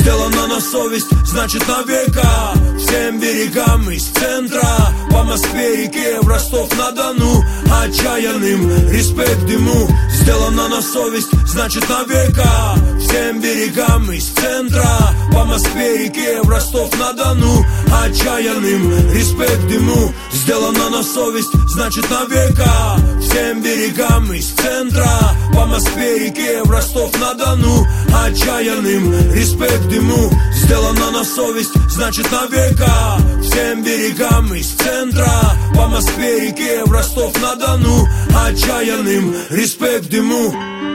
сделано на совесть, значит на века. Всем берегам из центра, по Москве, реке, в Ростов-на-Дону, отчаянным респект ему. Сделано на совесть, значит на века. Всем берегам из центра, по Москве, реке, в Ростов-на-Дону, отчаянным респект ему. Сделано на совесть, значит на века. Всем берегам из центра, по Москве, реке, в Ростов-на-Дону, отчаянным респект ему. Сделано на совесть, значит на века. Всем берегам из центра, по Москве, реке, в Ростов-на-Дону, отчаянным респект ему.